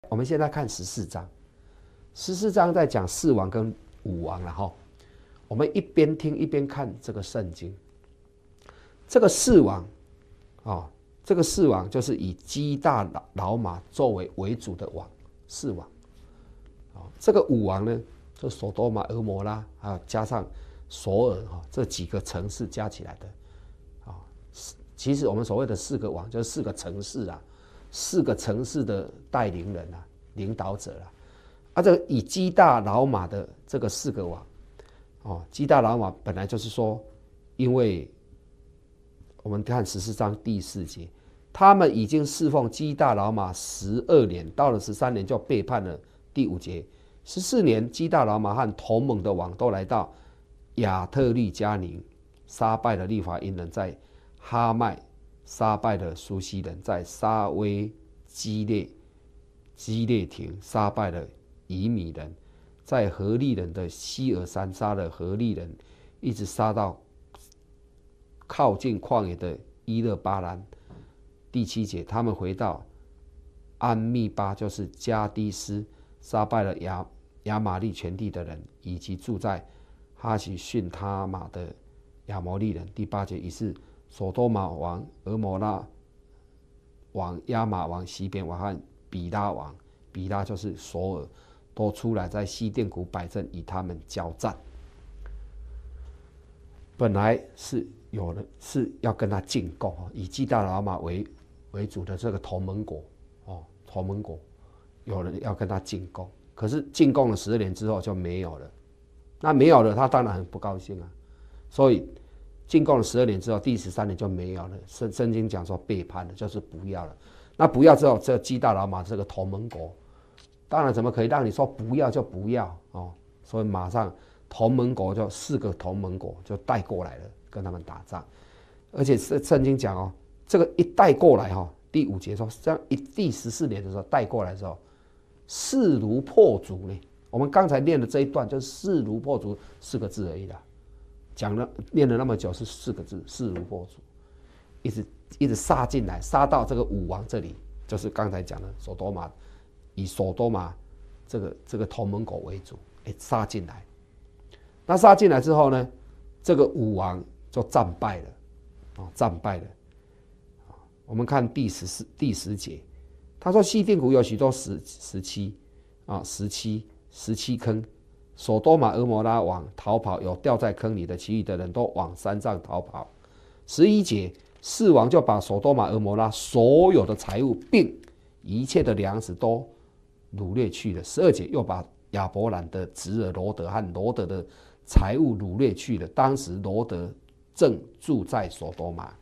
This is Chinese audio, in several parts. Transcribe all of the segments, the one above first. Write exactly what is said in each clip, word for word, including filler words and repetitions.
我们现在看十四章，十四章在讲四王跟五王了哈。我们一边听一边看这个圣经。这个四王，哦，这个四王就是以基大老马作为为主的王，四王。哦，这个五王呢，就索多玛、俄摩拉，还有加上索尔哈、哦、这几个城市加起来的。啊、哦，其实我们所谓的四个王，就是四个城市啊。四个城市的带领人啊，领导者啊，啊，这个以基大老马的这个四个王，哦，基大老马本来就是说，因为我们看十四章第四节，他们已经侍奉基大老马十二年，到了十三年就背叛了。第五节，十四年，基大老马和同盟的王都来到亚特利加宁，杀败了利法因人，在哈麦。杀败了苏西人，在沙威基列基列亭杀败了以米人，在何利人的希尔山杀了何利人，一直杀到靠近旷野的伊勒巴兰。第七节，他们回到安密巴，就是加低斯，杀败了亚亚玛利全地的人，以及住在哈喜逊他玛的亚摩利人。第八节，于是索多玛王、俄摩拉王、亚玛王、西边王和比拉王，比拉就是索尔，都出来在西甸谷摆阵，与他们交战。本来是有人是要跟他进贡，以基大老马为为主的这个同盟国哦，同盟国有人要跟他进贡，可是进贡了十二年之后就没有了。那没有了，他当然很不高兴啊，所以。进贡了十二年之后，第十三年就没有了。圣圣经讲说背叛了，就是不要了。那不要之后，这基大老马这个同盟国，当然怎么可以让你说不要就不要哦？所以马上同盟国就四个同盟国就带过来了，跟他们打仗。而且圣经讲哦，这个一带过来哈、哦，第五节说，这样一第十四年的时候带过来的时候，势如破竹呢。我们刚才念的这一段就是势如破竹四个字而已啦。讲了念了那么久是四个字，势如破竹，一直一直杀进来，杀到这个武王这里，就是刚才讲的索多玛，以索多玛这个这个同盟国为主，哎，杀进来。那杀进来之后呢，这个武王就战败了，啊，战败了。我们看第十四第十节，他说西甸谷有许多石石漆啊，石漆石漆坑。索多玛、俄摩拉往逃跑，有掉在坑里的，其余的人都往山上逃跑。十一节，四王就把索多玛、俄摩拉所有的财物，并一切的粮食都掳掠去了。十二节，又把亚伯兰的侄儿罗德和罗德的财物掳掠去了。当时罗德正住在索多玛。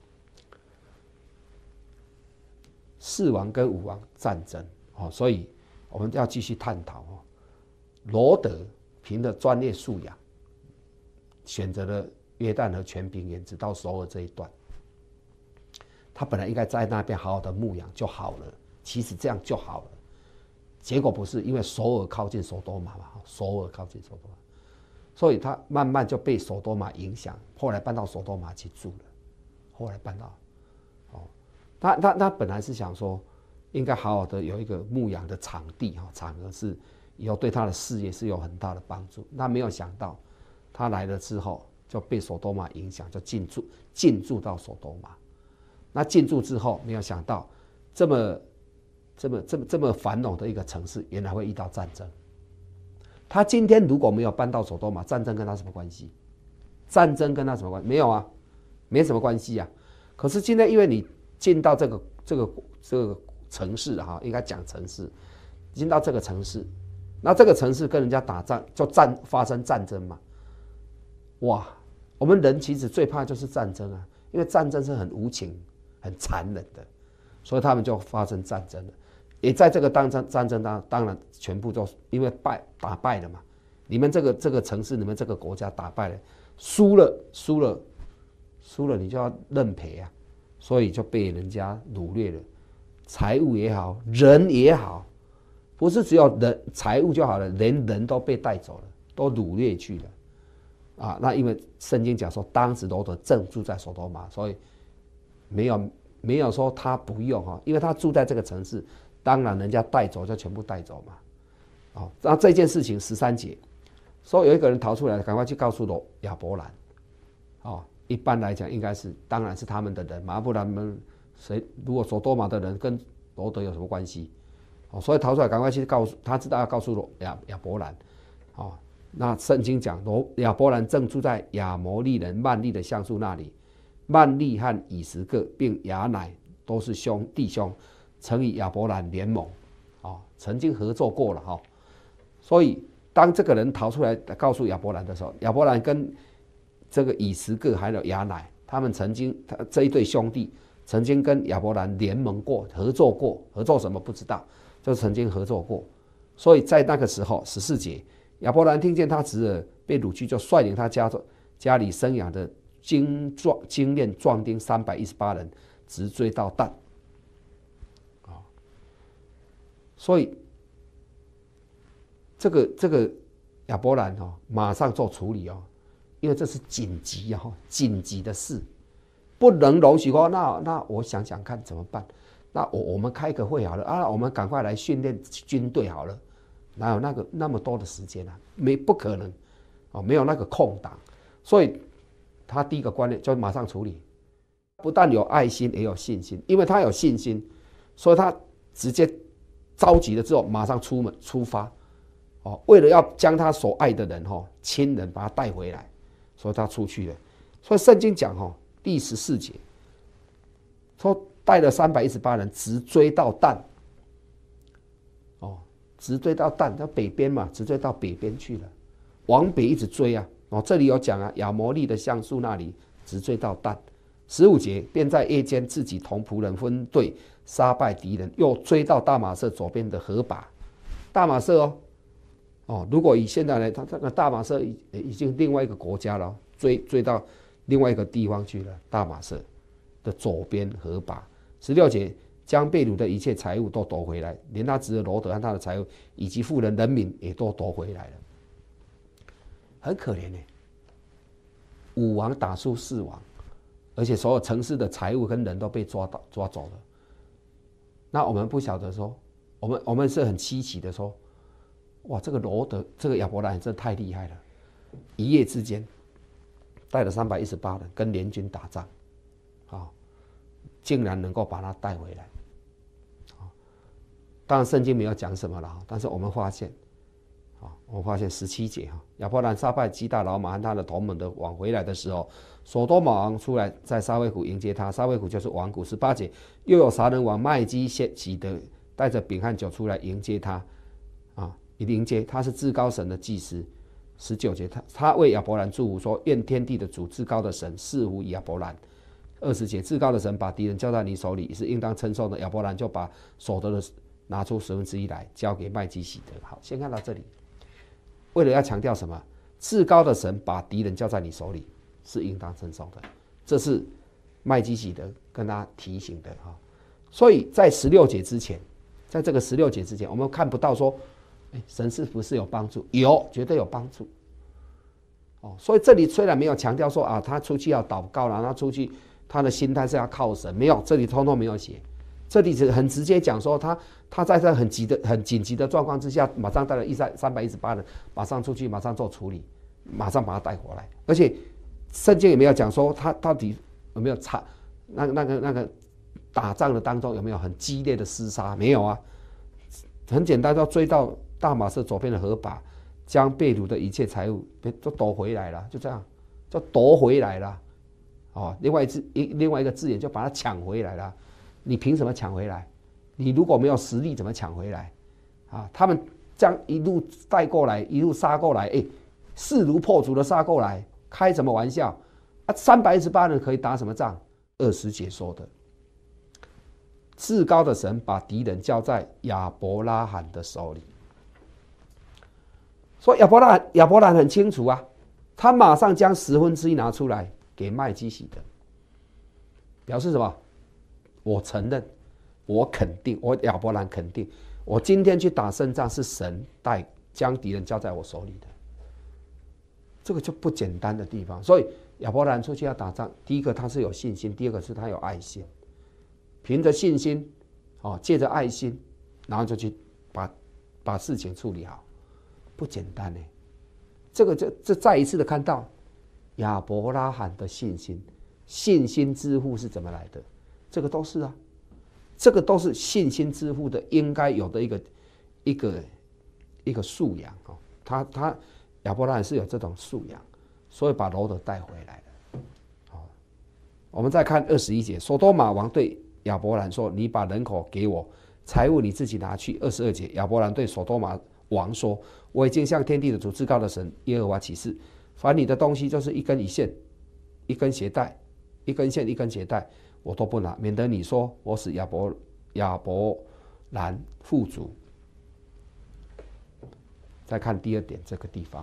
四王跟五王战争，哦，所以我们要继续探讨哦。罗德凭着专业素养，选择了约旦河全平原，直到首尔这一段。他本来应该在那边好好的牧养就好了，其实这样就好了。结果不是，因为首尔靠近索多玛嘛，首尔靠近索多玛，所以他慢慢就被索多玛影响，后来搬到索多玛去住了。后来搬到，哦，他他他本来是想说，应该好好的有一个牧养的场地哈，场合是。以后对他的事业是有很大的帮助。那没有想到，他来了之后就被索多玛影响，就进驻进驻到索多玛。那进驻之后，没有想到这么这么这么这么繁荣的一个城市，原来会遇到战争。他今天如果没有搬到索多玛，战争跟他什么关系？战争跟他什么关系？没有啊，没什么关系啊。可是今天因为你进到这个这个这个城市哈，应该讲城市，进到这个城市。那这个城市跟人家打仗，就战发生战争嘛？哇，我们人其实最怕就是战争啊，因为战争是很无情、很残忍的，所以他们就发生战争了。也在这个当战战争当，当然全部都因为败打败了嘛。你们这个这个城市，你们这个国家打败了，输了输了输了，你就要认赔啊，所以就被人家掳掠了，财物也好，人也好。不是只有人财物就好了，连人都被带走了，都掳掠去了，啊，那因为圣经讲说，当时罗德正住在索多玛，所以没有没有说他不用哈，因为他住在这个城市， 当然人家带走就全部带走嘛。哦，那这件事情十三节，说有一个人逃出来，赶快去告诉罗亚伯兰。哦，一般来讲应该是，当然是他们的人嘛，不然们谁？如果所多玛的人跟罗德有什么关系？哦，所以逃出来赶快去告诉他，知道要告诉罗亚亚伯兰。哦，那圣经讲罗亚伯兰正住在亚摩利人曼利的橡树那里，曼利和以实各并亚乃都是兄弟兄，曾与亚伯兰联盟。哦，曾经合作过了哈。哦，所以当这个人逃出来告诉亚伯兰的时候，亚伯兰跟这个以实各还有亚乃，他们曾经他这一对兄弟曾经跟亚伯兰联盟过，合作过，合作什么不知道，就曾经合作过。所以在那个时候十四节，亚伯兰听见他侄儿被掳去，就率领他家家里生养的精壮精练壮丁三百一十八人，直追到但。所以这个这个亚伯兰哦，马上做处理哦，因为这是紧急啊，紧急的事，不能容许说那那我想想看怎么办？那我我们开个会好了啊，我们赶快来训练军队好了，哪有那个那么多的时间啊？没不可能哦，没有那个空档，所以他第一个观念就马上处理，不但有爱心也有信心，因为他有信心，所以他直接召集了之后马上出门出发。哦，为了要将他所爱的人哈亲人把他带回来，所以他出去了。所以圣经讲哈第十四节说带了三百一十八人直追到但，哦，直追到但，到北边嘛，直追到北边去了，往北一直追啊。哦，这里有讲啊，亚摩利的橡树那里直追到但。十五节便在夜间自己同仆人分队杀败敌人，又追到大马色左边的河拔。大马色哦。哦，如果以现在来，他这个大马色已已经另外一个国家了，追追到另外一个地方去了。大马色的左边河拔。十六节将被掳的一切财物都夺回来，连他侄儿罗德和他的财物以及妇人人民也都夺回来了。很可怜呢，五王打输四王，而且所有城市的财物跟人都被抓到抓走了。那我们不晓得说，我们我们是很稀奇的说。哇，这个罗德，这个亚伯兰真的太厉害了！一夜之间带了三百一十八人跟联军打仗，啊、哦，竟然能够把他带回来。啊、哦，当然圣经没有讲什么了，但是我们发现，啊、哦，我们发现十七节哈，亚伯兰杀败基大老马和他的同盟的往回来的时候，所多玛王出来在沙威谷迎接他，沙威谷就是王谷。十八节又有撒冷王麦基洗德带着饼和酒出来迎接他，啊。迎接他是至高神的祭司。十九节他他为亚伯兰祝福说：愿天地的主至高的神赐福亚伯兰。二十节至高的神把敌人交在你手里是应当称颂的，亚伯兰就把所得的拿出十分之一来交给麦基洗德。好，先看到这里，为了要强调什么？至高的神把敌人交在你手里是应当称颂的，这是麦基洗德跟他提醒的哈。所以在十六节之前，在这个十六节之前，我们看不到说。神是不是有帮助？有，绝对有帮助。哦，所以这里虽然没有强调说啊，他出去要祷告了，他出去他的心态是要靠神，没有，这里通通没有写。这里是很直接讲说他他在这很急的、很紧急的状况之下，马上带了一三三百一十八人，马上出去，马上做处理，马上把他带回来。而且圣经也没有讲说他到底有没有差那个那个那个打仗的当中有没有很激烈的厮杀？没有啊，很简单，要追到。大马色左边的河拔，将被掳的一切财物都夺回来了，就这样，就夺回来了。哦，另外一字另外一个字眼就把它抢回来了。你凭什么抢回来？你如果没有实力，怎么抢回来？啊，他们这样一路带过来，一路杀过来，哎，势如破竹的杀过来，开什么玩笑？啊，三百一十八人可以打什么仗？二十节说的。至高的神把敌人交在亚伯拉罕的手里。所以亚伯拉亚伯兰很清楚啊，他马上将十分之一拿出来给麦基洗德，表示什么？我承认，我肯定，我亚伯兰肯定，我今天去打胜仗是神带将敌人交在我手里的，这个就不简单的地方。所以亚伯兰出去要打仗，第一个他是有信心，第二个是他有爱心，凭着信心，哦，借着爱心， 然后就去把把事情处理好，不简单呢。这个这这再一次的看到亚伯拉罕的信心，信心之父是怎么来的？这个都是啊，这个都是信心之父的应该有的一个一个一个素养哦。他他亚伯拉罕是有这种素养，所以把罗德带回来了。好，我们再看二十一节，所多玛王对亚伯兰说：“你把人口给我，财物你自己拿去。”二十二节，亚伯兰对所多玛王说：“我已经向天地的主至高的神耶和华起誓，凡你的东西就是一根一线，一根鞋带，一根线一根鞋带，我都不拿，免得你说我使亚伯亚伯兰富足。”再看第二点，这个地方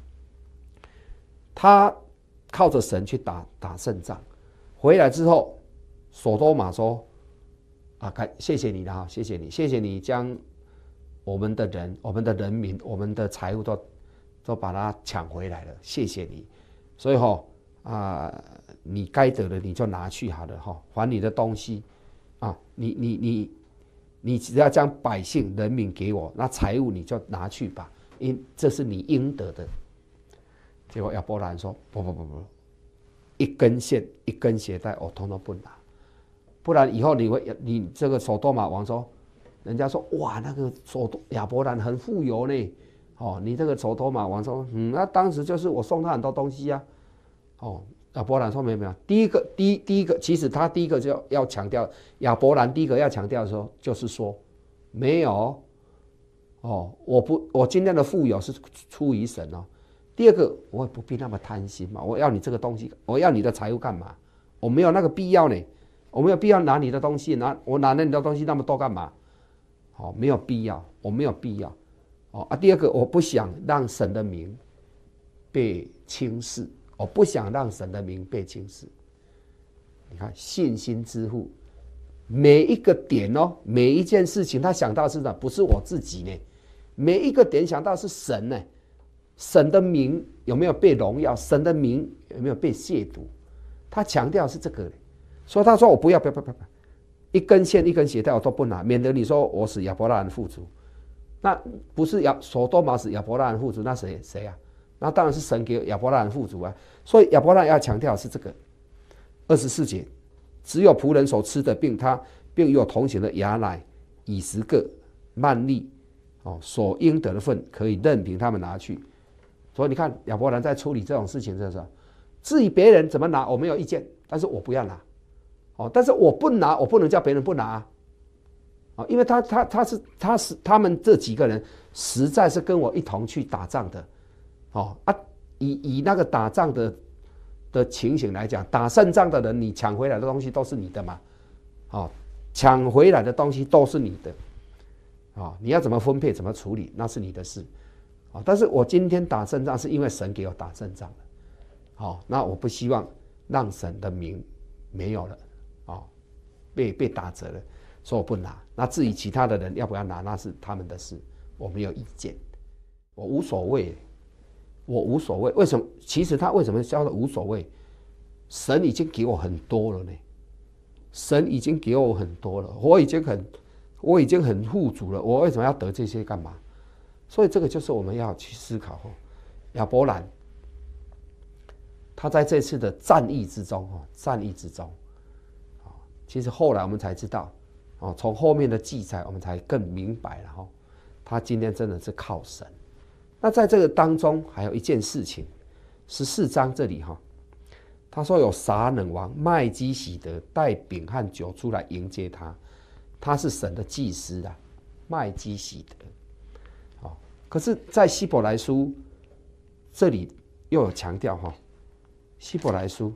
他靠着神去打打胜仗，回来之后，所多玛说：“啊，谢谢你了，谢谢你，谢谢你将我们的人、我们的人民、我们的财物都都把它抢回来了，谢谢你。所以哈啊，你该得的你就拿去好了哈，还你的东西啊，你你你你只要将百姓人民给我，那财物你就拿去吧。”因这是你应得的。结果亚伯兰说：“不不不不，一根线一根鞋带我统统不拿，不然以后你会你这个所多玛王说，人家说哇那个所多亚伯兰很富有呢，哦你这个所多玛王说嗯那当时就是我送他很多东西啊，哦亚伯兰说没有没有，第一个第一第一个其实他第一个就要强调亚伯兰第一个要强调的时候就是说没有。”哦，我不，我今天的富有是出于神哦。第二个，我也不必那么贪心嘛。我要你这个东西，我要你的财物干嘛？我没有那个必要呢。我没有必要拿你的东西，拿我拿了你的东西那么多干嘛？哦，没有必要，我没有必要。哦啊，第二个，我不想让神的名被轻视，我不想让神的名被轻视。你看，信心之父。每一个点哦，每一件事情他想到是什么？不是我自己呢，每一个点想到是神呢。神的名有没有被荣耀？神的名有没有被亵渎？他强调是这个，所以他说我不要不要不要不要，一根线一根鞋带我都不拿，免得你说我使亚伯拉罕富足。那不是亚所多玛使亚伯拉罕富足，那谁谁啊？那当然是神给亚伯拉罕富足啊。所以亚伯拉罕要强调的是这个。二十四节。只有仆人所吃的，并他并与我同行的亚乃、以十个、曼利，哦，所应得的份，可以任凭他们拿去。所以你看亚伯兰在处理这种事情的时候，至于别人怎么拿，我没有意见，但是我不要拿，哦，但是我不拿，我不能叫别人不拿，哦，因为他他他是他是他们这几个人实在是跟我一同去打仗的，哦啊，以以那个打仗的。的情形来讲，打胜仗的人，你抢回来的东西都是你的嘛，哦，抢回来的东西都是你的，哦，你要怎么分配、怎么处理，那是你的事，哦，但是我今天打胜仗是因为神给我打胜仗的，哦，那我不希望让神的名没有了，哦，被被打折了，所以我不拿。那至于其他的人要不要拿，那是他们的事，我没有意见，我无所谓。我无所谓，为什么？其实他为什么叫做无所谓？神已经给我很多了呢，神已经给我很多了，我已经很，我已经很富足了，我为什么要得这些干嘛？所以这个就是我们要去思考。亚伯兰，他在这次的战役之中，战役之中，其实后来我们才知道，从后面的记载我们才更明白了，他今天真的是靠神。那在这个当中还有一件事情，十四章这里哈，他说有撒冷王麦基洗德带饼和酒出来迎接他，他是神的祭司啊，麦基洗德。哦，可是，在希伯来书这里又有强调哈，希伯来书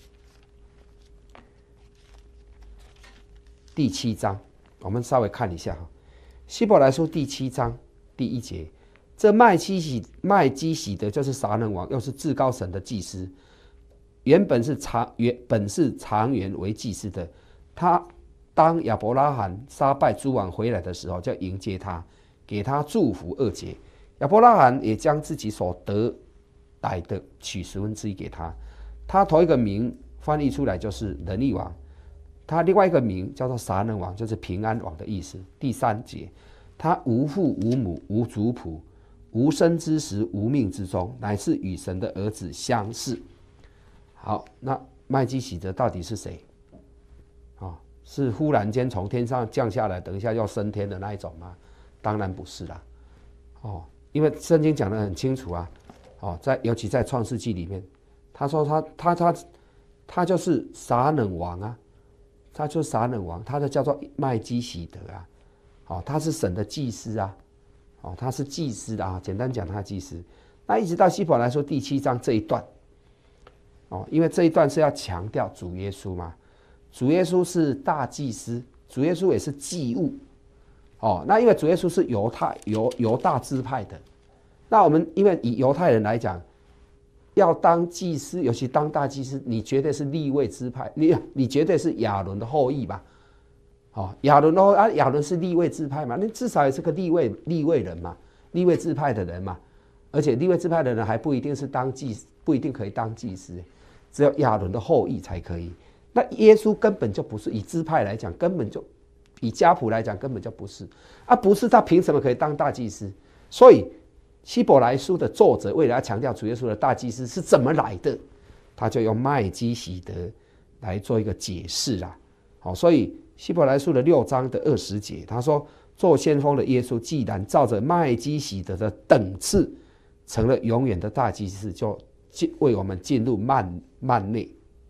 第七章，我们稍微看一下哈，希伯来书第七章第一节。这麦基洗麦基洗德就是撒冷王，又是至高神的祭司，原本是长原本是长远为祭司的。他当亚伯拉罕杀败诸王回来的时候，就迎接他，给他祝福二节。亚伯拉罕也将自己所得来的取十分之一给他。他头一个名翻译出来就是仁义王，他另外一个名叫做撒冷王，就是平安王的意思。第三节。 他无父无母无族谱，无生之时无命之中，乃是与神的儿子相似。好，那麦基洗德到底是谁？哦，是忽然间从天上降下来，等一下要升天的那一种吗？当然不是啦。哦，因为圣经讲得很清楚啊。哦，在尤其在创世纪里面，他说他他他他就是撒冷王啊，他就是撒冷王，他就叫做麦基洗德啊。哦，他是神的祭司啊。哦，他是祭司的啊。简单讲，他是祭司。那一直到希伯来书第七章这一段。哦，因为这一段是要强调主耶稣嘛，主耶稣是大祭司，主耶稣也是祭物。哦，那因为主耶稣是犹太犹犹大支派的，那我们因为以犹太人来讲，要当祭司，尤其当大祭司，你绝对是利未支派，你你绝对是亚伦的后裔吧？哦，亚伦的后啊，亚伦是利未支派嘛，你至少也是个利未利未人嘛，利未支派的人嘛，而且利未支派的人还不一定是当祭，不一定可以当祭司。只有亚伦的后裔才可以。那耶稣根本就不是，以支派来讲，根本就以家谱来讲，根本就不是啊，不是他凭什么可以当大祭司？所以希伯来书的作者为了要强调主耶稣的大祭司是怎么来的，他就用麦基洗德来做一个解释啦。好，所以希伯来书的六章的二十节，他说做先锋的耶稣既然照着麦基洗德的等次成了永远的大祭司，就为我们进入幔幔内，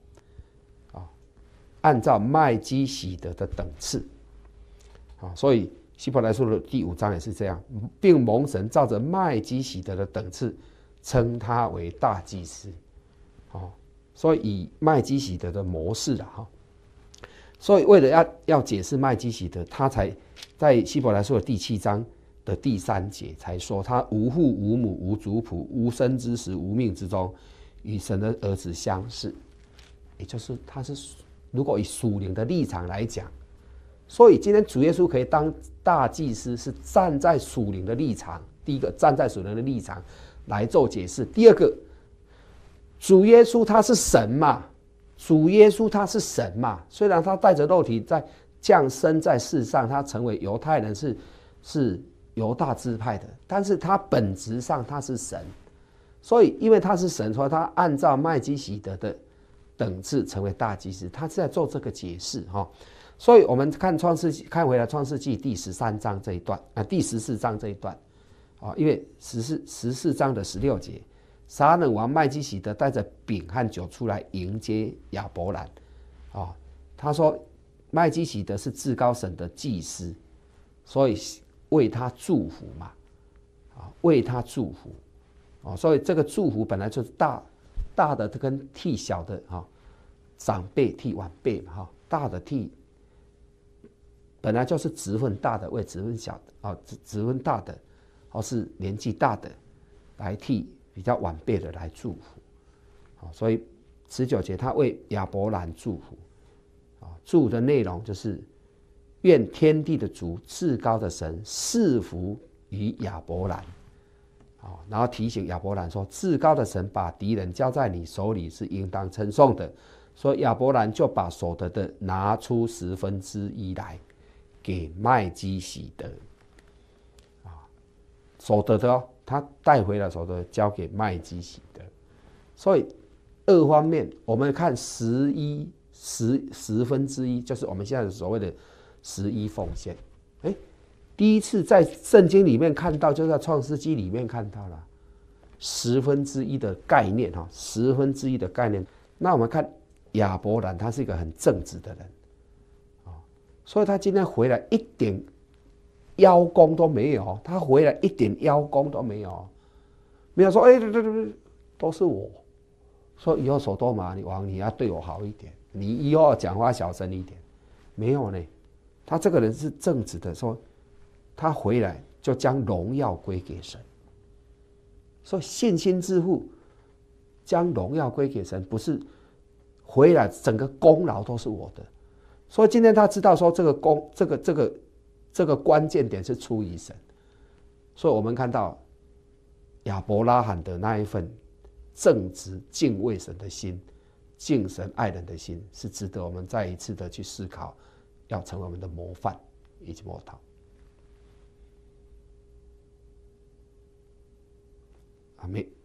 按照麦基洗德的等次，所以希伯来书的第五章也是这样，并蒙神照着麦基洗德的等次称他为大祭司。所以以麦基洗德的模式啦，所以为了 要, 要解释麦基洗德，他才在希伯来书的第七章的第三节才说他无父无母无族谱，无生之时无命之中，与神的儿子相似。也就是他是如果以属灵的立场来讲，所以今天主耶稣可以当大祭司，是站在属灵的立场。第一个，站在属灵的立场来做解释；第二个，主耶稣他是神嘛，主耶稣他是神嘛，虽然他带着肉体在降生在世上，他成为犹太人，是是犹大支派的，但是他本质上他是神，所以因为他是神，所以他按照麦基洗德的等次成为大祭司，他是在做这个解释哈。所以我们看创世纪，看回来创世纪第十三章这一段啊，第十四章这一段啊，因为十四十四章的十六节，撒冷王麦基洗德带着饼和酒出来迎接亚伯兰啊，他说麦基洗德是至高神的祭司，所以为他祝福嘛，啊，为他祝福啊，所以这个祝福本来就是大大的跟替小的哈，长辈替晚辈嘛哈，大的替本来就是职分大的为职分小的啊，职分大的或是年纪大的来替比较晚辈的来祝福，所以十九节他为亚伯兰祝福，祝的内容就是愿天地的主至高的神赐福于亚伯兰，然后提醒亚伯兰说，至高的神把敌人交在你手里是应当称颂的，所以亚伯兰就把所得的拿出十分之一来给麦基洗德，所得的哦，他带回来所得的交给麦基洗德。所以二方面，我们看十一十十分之一，就是我们现在所谓的十一奉献。哎，第一次在圣经里面看到，就在创世纪里面看到了十分之一的概念哈，十分之一的概念。那我们看亚伯兰，他是一个很正直的人。所以他今天回来一点邀功都没有，他回来一点邀功都没有，没有说哎，对对对，都是我。说以后所多玛王你要对我好一点，你以后讲话小声一点，没有呢。他这个人是正直的，说他回来就将荣耀归给神。所以信心之父将荣耀归给神，不是回来整个功劳都是我的。所以今天他知道说这个功，这个这个这个关键点是出于神，所以我们看到亚伯拉罕的那一份正直敬畏神的心，敬神爱人的心，是值得我们再一次的去思考，要成为我们的模范以及模套。 阿妹。